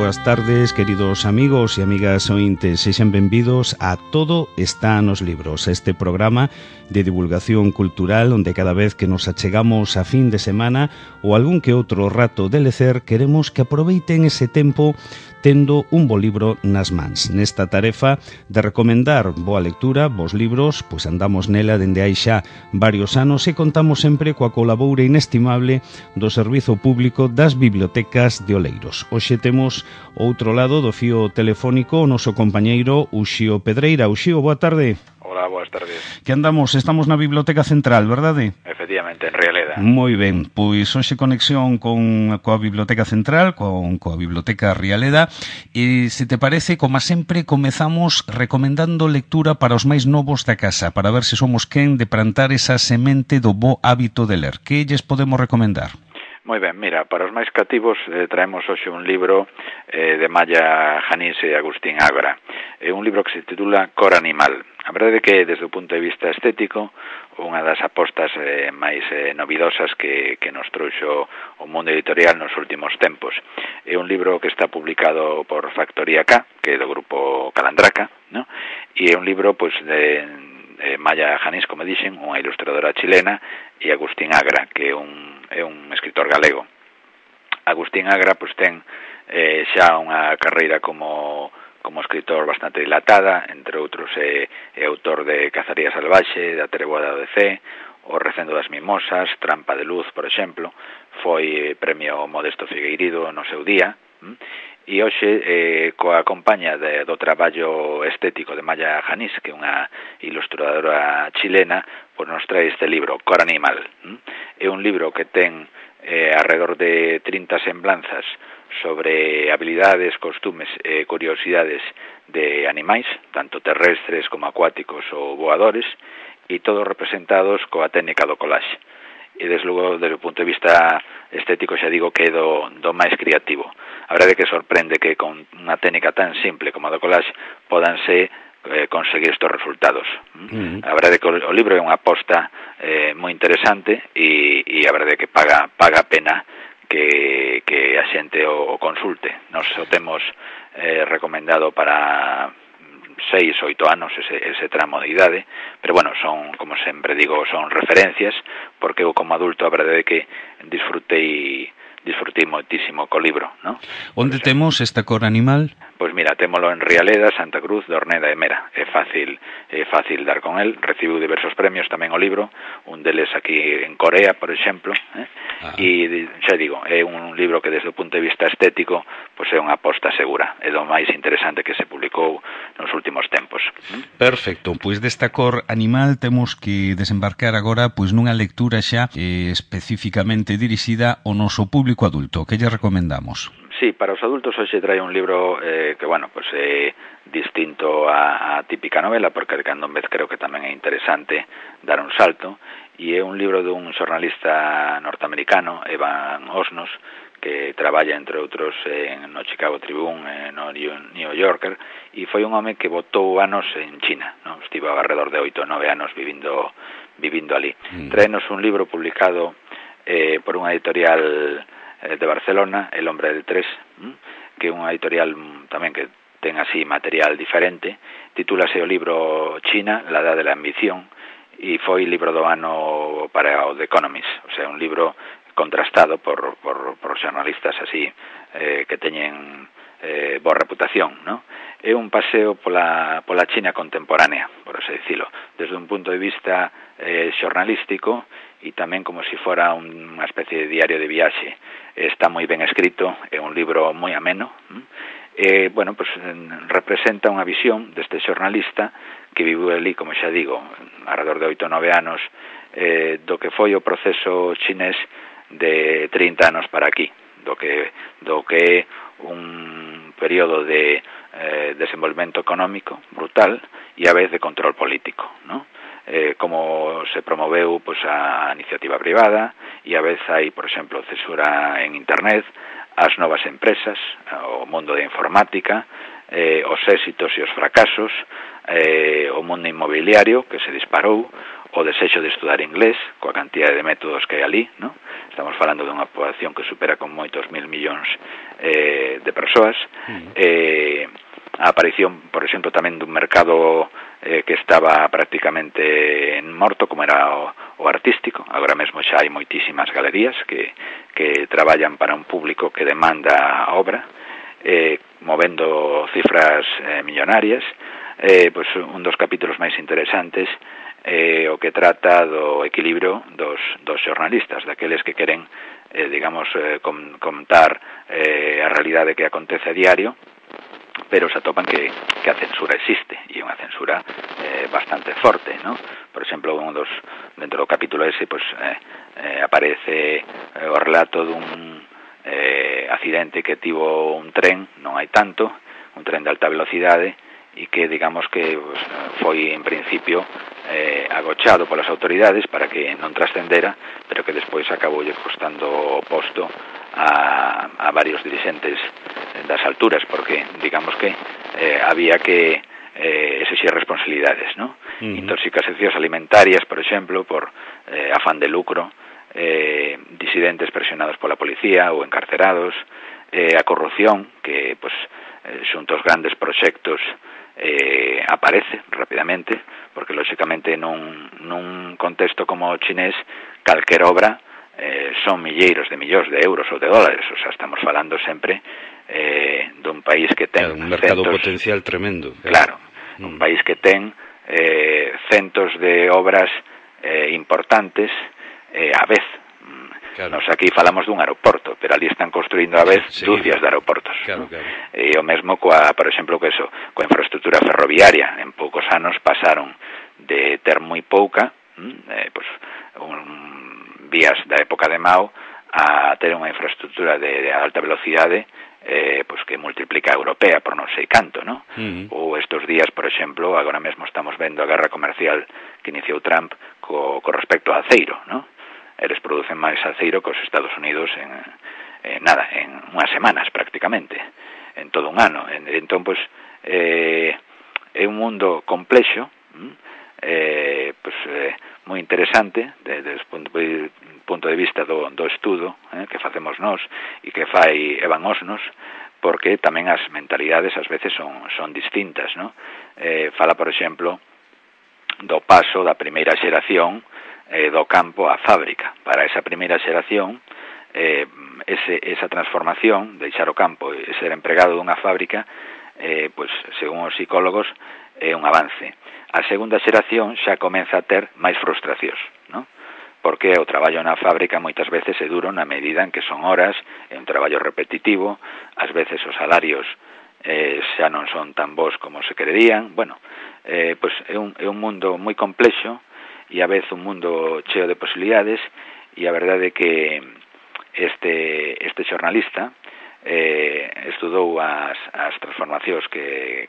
boas tardes, queridos amigos e amigas ointes. Sexan benvidos a Todo está nos libros, este programa de divulgación cultural onde cada vez que nos achegamos a fin de semana ou algún que outro rato de lecer, queremos que aproveiten ese tempo tendo un bo libro nas mans. Nesta tarefa de recomendar boa lectura, bons libros, pois andamos nela dende hai xa varios anos e contamos sempre coa colaboura inestimable do Servizo Público das Bibliotecas de Oleiros. Hoxe temos outro lado do fío telefónico o noso compañeiro Uxío Pedreira. Uxío, boa tarde. Hola, boas tardes. Que andamos, estamos na Biblioteca Central, verdade? Efectivamente, en Rialeda. Moi ben, pois hoxe conexión coa Biblioteca Central, coa Biblioteca Rialeda, e se te parece, como sempre, comezamos recomendando lectura para os máis novos da casa, para ver se somos quen de plantar esa semente do bo hábito de ler. Que lles podemos recomendar? Moi ben, mira, para os máis cativos traemos hoxe un libro de Maya Janís e Agustín Ágora. É un libro que se titula Cor Animal. A verdade é que, desde o punto de vista estético, unha das apostas máis novidosas que nos trouxo o mundo editorial nos últimos tempos. É un libro que está publicado por Factoría K, que é do grupo Calandraca, ¿no? E é un libro, pois, de Maya Janís, como dixen, unha ilustradora chilena, e Agustín Ágora, que é un escritor galego. Agustín Ágora, pois, ten xa unha carreira como escritor bastante dilatada, entre outros é autor de Cazaría Salvaxe, da Treboada do DC, O Recendo das Mimosas, Trampa de Luz, por exemplo, foi premio Modesto Figueirido no seu día, e hoxe, coa compañía do traballo estético de Maya Janís, que é unha ilustradora chilena, pois nos trae este libro, Cor Animal. É un libro que ten alrededor de 30 semblanzas sobre habilidades, costumes e curiosidades de animais, tanto terrestres como acuáticos ou voadores, e todos representados coa técnica do collage. E, desde logo, desde o punto de vista estético, xa digo que é do máis creativo. A verdade é que sorprende que con unha técnica tan simple como a do collage podanse conseguir estes resultados. A verdade é que o libro é unha aposta moi interesante e a verdade é que paga a pena que a xente o consulte. Nos o temos recomendado para 6 ou 8 anos ese tramo de idade, pero bueno, son, como sempre digo, son referencias, porque eu como adulto a verdade é que disfrutei moitísimo co libro, ¿no? Onde temos esta Cor Animal? Pois mira, témolo en Rialeda, Santa Cruz, de Orneda e Mera. É fácil dar con el. Recibiu diversos premios tamén o libro, un deles aquí en Corea, por exemplo, e xa digo, é un libro que desde o punto de vista estético pois é unha aposta segura, é do máis interesante que se publicou nos últimos tempos. Perfecto, pois desta Cor Animal temos que desembarcar agora pois nunha lectura xa especificamente dirixida ao noso público adulto. Que lle recomendamos? Sí, para os adultos hoxe trae un libro que, bueno, pues é distinto a típica novela, porque de cando en vez creo que tamén é interesante dar un salto, e é un libro dun xornalista norteamericano, Evan Osnos, que traballa, entre outros, no Chicago Tribune, no New Yorker, e foi un home que botou anos en China, ¿no? Estivo alrededor de 8 ou 9 anos vivindo ali. Traenos un libro publicado por unha editorial de Barcelona, El Hombre del Tres, que é unha editorial tamén que ten así material diferente. Titúlase o libro China, la edad de la ambición, e foi libro do ano para o The Economist, o sea, un libro contrastado por xornalistas así que teñen boa reputación, ¿no? É un paseo pola China contemporánea, por así dicilo, desde un punto de vista xornalístico e tamén como se fora unha especie de diario de viaxe. Está moi ben escrito, é un libro moi ameno, bueno, pues representa unha visión deste xornalista que viviu ali, como xa digo, alrededor de 8 ou 9 anos, do que foi o proceso chinés de 30 anos para aquí, do que é un período de desenvolvemento económico brutal e a vez de control político, ¿no? Como se promoveu pois a iniciativa privada e a vez hai, por exemplo, censura en internet, as novas empresas, o mundo da informática, os éxitos e os fracasos, o mundo inmobiliario que se disparou, o desexo de estudar inglés, coa cantidad de métodos que hai ali, ¿no? Estamos falando dunha poboación que supera con moitos 1.000 millóns de persoas. A aparición, por exemplo, tamén dun mercado que estaba prácticamente morto, como era o artístico. Agora mesmo xa hai moitísimas galerías que traballan para un público que demanda a obra, movendo cifras millonarias. Pois un dos capítulos máis interesantes o que trata do equilibrio dos xornalistas, daqueles que queren, digamos, contar a realidade que acontece a diario, pero se atopan que a censura existe, e unha censura bastante forte, ¿no? Por exemplo, dentro do capítulo ese, pues, aparece o relato dun accidente que tivo un tren, non hai tanto, un tren de alta velocidade, e que, digamos que pues, foi en principio agochado polas autoridades para que non trascendera, pero que despois acabou costando o posto a varios dirixentes das alturas, porque digamos que había que exigir responsabilidades, ¿no? Intoxicacións alimentarias, por exemplo, por afán de lucro, disidentes presionados pola policía ou encarcerados, a corrupción que, pues, xunto aos grandes proxectos aparece rapidamente, porque lóxicamente nun contexto como o chinés, calquer obra son milleiros de millóns de euros ou de dólares, o sea, estamos falando sempre dun país que ten un mercado potencial tremendo. Claro, un país que ten centos de obras importantes a vez. Claro. Nos aquí falamos dun aeroporto, pero ali están construindo a vez dúcias de aeroportos. Claro, ¿no? claro. E o mesmo por exemplo, coa infraestructura ferroviaria. En poucos anos pasaron de ter moi pouca, pues, vías da época de Mao, a ter unha infraestructura de alta velocidade, pues que multiplica a europea por non sei canto, ¿no? Ou estes días, por exemplo, agora mesmo estamos vendo a guerra comercial que iniciou Trump co respecto ao aceiro, ¿no? Eles producen máis aceiro que os Estados Unidos en unhas semanas prácticamente, en todo un ano. Entón, pues, é un mundo complexo, moi interesante desde o punto de vista do estudo que facemos nós e que fai Evan Osnos, porque tamén as mentalidades ás veces son distintas, ¿no? Fala, por exemplo, do paso da primeira xeración do campo á fábrica. Para esa primeira xeración, esa transformación, deixar o campo e ser empregado dunha fábrica, pues, según os psicólogos, é un avance. A segunda xeración xa comeza a ter máis frustracións, ¿no? Porque o traballo na fábrica moitas veces é duro na medida en que son horas, é un traballo repetitivo, ás veces os salarios xa non son tan bons como se quererían. Bueno, pues é un mundo moi complexo, e a vez un mundo cheo de posibilidades, e a verdade é que este xornalista estudou as transformacións que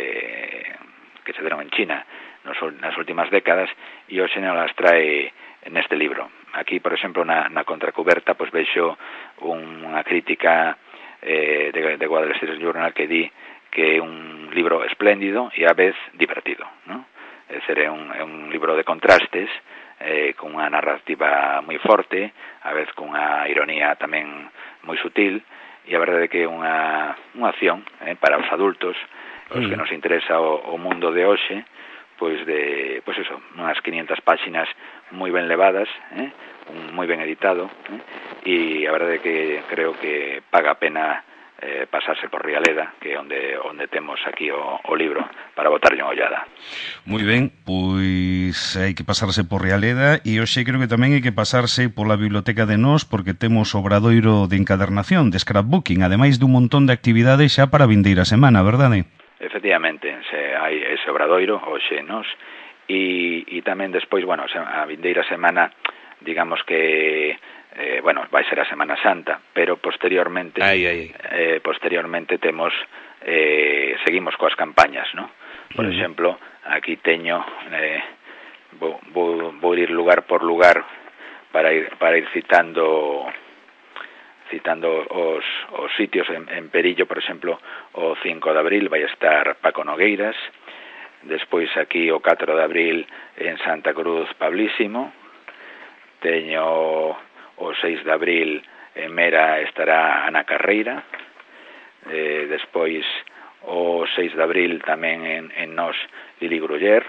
se deron en China nas últimas décadas, e hoxe non las trae neste libro. Aquí, por exemplo, na contracuberta, pues vexo unha crítica de Wall Street Journal que di que é un libro espléndido e a vez divertido, ¿no? É dizer, é un libro de contrastes, con unha narrativa moi forte, a vez con unha ironía tamén moi sutil, e a verdade é que é unha acción para os adultos, os que nos interesa o mundo de hoxe, pois unhas 500 páxinas moi ben levadas, moi ben editado, e a verdade é que creo que paga a pena pasarse por Rialeda, que é onde temos aquí o libro para botarlle unha ollada. Moi ben, pois hai que pasarse por Rialeda, e hoxe creo que tamén hai que pasarse pola biblioteca de Nós, porque temos obradoiro de encadernación, de scrapbooking, ademais dun montón de actividades xa para a vindeira semana, verdade? Efectivamente, hai ese obradoiro hoxe Nós, e tamén despois, bueno, a vindeira semana, digamos que vai ser a Semana Santa, pero posteriormente temos seguimos coas campañas, ¿no? Por exemplo, aquí teño vou ir lugar por lugar para ir citando os sitios en Perillo. Por exemplo, o 5 de abril vai estar Paco Nogueiras, despois aquí o 4 de abril en Santa Cruz Pablísimo, teño o 6 de abril en Mera estará Ana Carreira, despois o 6 de abril tamén en Nos Lili Gruller,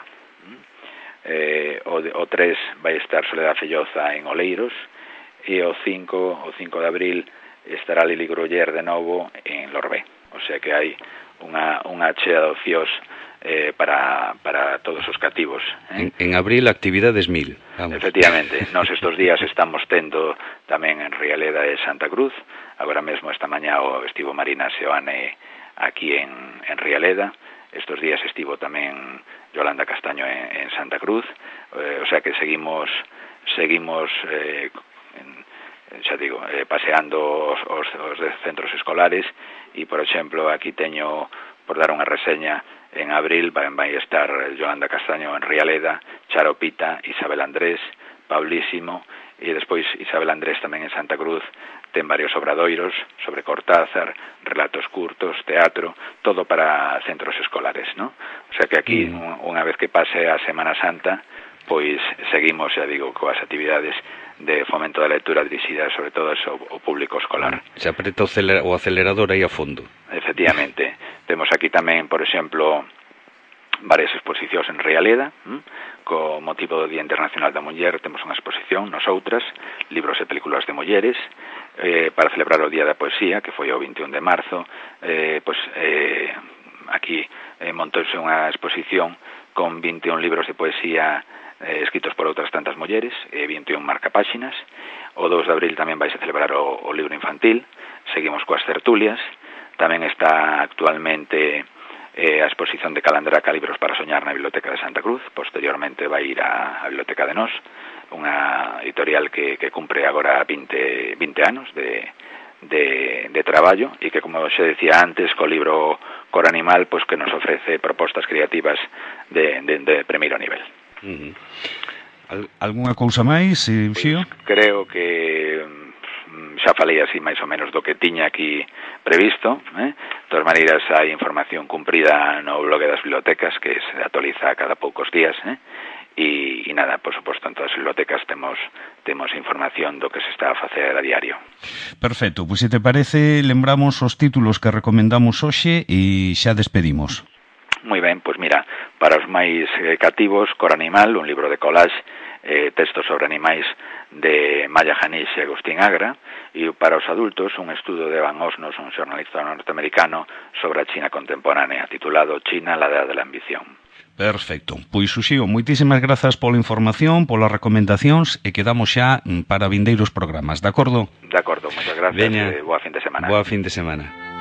o 3 vai estar Soledad Felloza en Oleiros, e o 5 de abril estará Lili Gruller de novo en Lorbé. O sea que hai unha chea de ocios para todos os cativos. En abril, actividades 1000. Vamos. Efectivamente, nós estes días estamos tendo tamén en Rialeda e Santa Cruz. Agora mesmo esta mañá estivo Marina Seoane aquí en Rialeda. Estes días estivo tamén Yolanda Castaño en Santa Cruz. O sea que seguimos xa digo, paseando os centros escolares, e, por exemplo, aquí teño, por dar unha reseña, en abril vai estar Yolanda Castaño en Rialeda, Charo Pita, Isabel Andrés, Pablísimo, e despois Isabel Andrés tamén en Santa Cruz ten varios obradoiros sobre Cortázar, relatos curtos, teatro, todo para centros escolares, ¿no? O sea que aquí, unha vez que pase a Semana Santa, pois seguimos, xa digo, coas actividades de fomento da lectura dirixida sobre todo ao público escolar. Se apreta o acelerador aí a fondo. Efectivamente. Temos aquí tamén, por exemplo, varias exposicións en Rialeda, co motivo do Día Internacional da Muller temos unha exposición, nosoutras, libros e películas de mulleres, para celebrar o Día da Poesía, que foi o 21 de marzo, aquí montouse unha exposición con 21 libros de poesía escritos por outras tantas mulleres, 21 marcapáxinas. O 2 de abril tamén vais a celebrar o libro infantil. Seguimos coas tertulias. Tamén está actualmente a exposición de Calandraca, libros para soñar, na Biblioteca de Santa Cruz. Posteriormente vai ir á Biblioteca de Nos, unha editorial que cumpre agora 20 anos de traballo, e que, como xa decía antes, co libro Cor Animal, pues que nos ofrece propostas creativas de primeiro nivel. Algunha cousa máis, Uxío? Creo que xa falei así máis ou menos do que tiña aquí previsto. De todas maneiras, hai información cumprida no blog das bibliotecas que se actualiza cada poucos días, e nada, por suposto, en todas as bibliotecas temos información do que se está a facer a diario. Perfecto, pois se te parece, lembramos os títulos que recomendamos hoxe e xa despedimos. Moi ben, pois mira, para os máis cativos, Cor Animal, un libro de collage, textos sobre animais de Maya Janís e Agustín Agra, e para os adultos, un estudo de Evan Osnos, un xornalista norteamericano, sobre a China contemporánea, titulado China, la edad de la ambición. Perfecto. Pois, Uxío, moitísimas grazas pola información, polas recomendacións, e quedamos xa para vindeiros programas, de acordo? De acordo, moitas gracias. Boa fin de semana. Boa fin de semana.